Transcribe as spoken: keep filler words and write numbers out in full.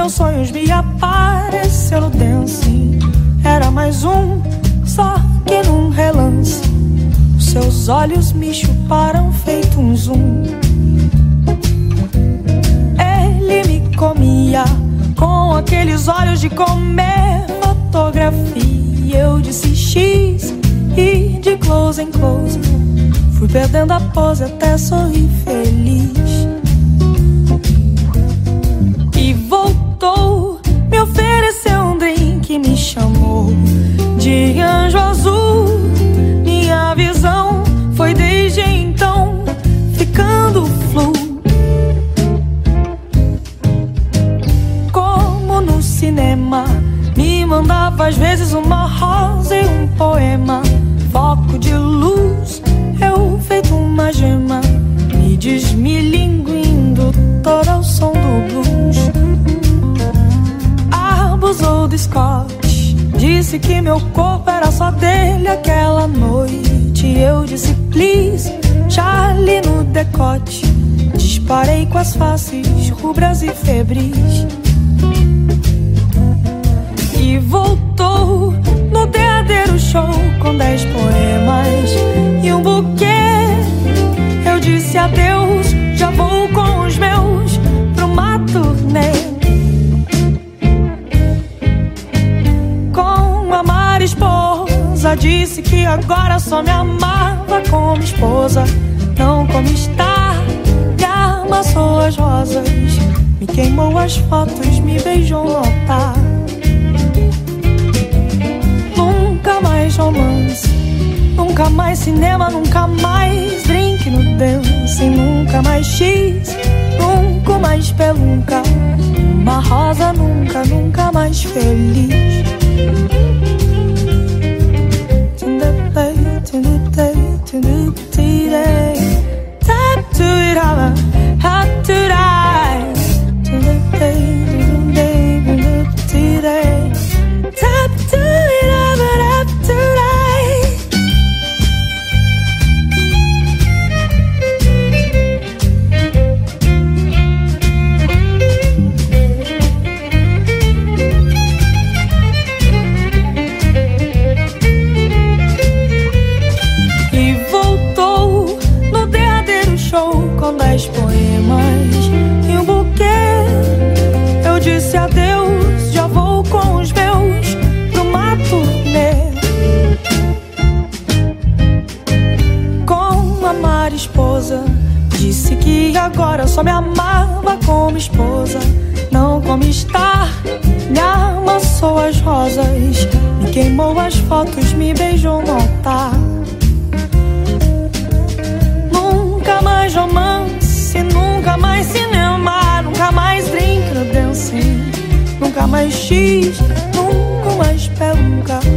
meus sonhos me apareceu no dancing. Era mais um, só que num relance. Os seus olhos me chuparam feito um zoom. Ele me comia com aqueles olhos de comer fotografia. Eu disse X e de close em close fui perdendo a pose até sorrir feliz. E voltou, me ofereceu um drink, me chamou de anjo azul. Minha visão foi desde então ficando flu. Como no cinema, me mandava às vezes uma rosa e um poema. Foco de luz, eu feito uma gema, me desmilinguindo todo ao som do blues. Abusou do Scott, disse que meu corpo era só dele aquela noite. Eu disse please, Charlie no decote. Disparei com as faces rubras e febris. E voltou no derradeiro show com dez poemas e um buquê. Eu disse adeus, já vou com os meus pra uma turnê. Com a Mari esposa, disse que agora só me amava como esposa, não como está. Me amassou as rosas, me queimou as fotos, me beijou no altar. Nunca mais romance, nunca mais cinema, nunca mais drink no dance, nunca mais X, nunca mais pelunca. Uma rosa nunca, nunca mais feliz. Com dez poemas e um buquê. Eu disse adeus, já vou com os meus pra uma turnê. Com a Mari esposa, disse que agora só me amava como esposa, não como estar. Me amassou as rosas, me queimou as fotos, me beijou no altar. Nunca mais romance, nunca mais cinema, nunca mais drink no dancing, nunca mais X, nunca mais pelunca.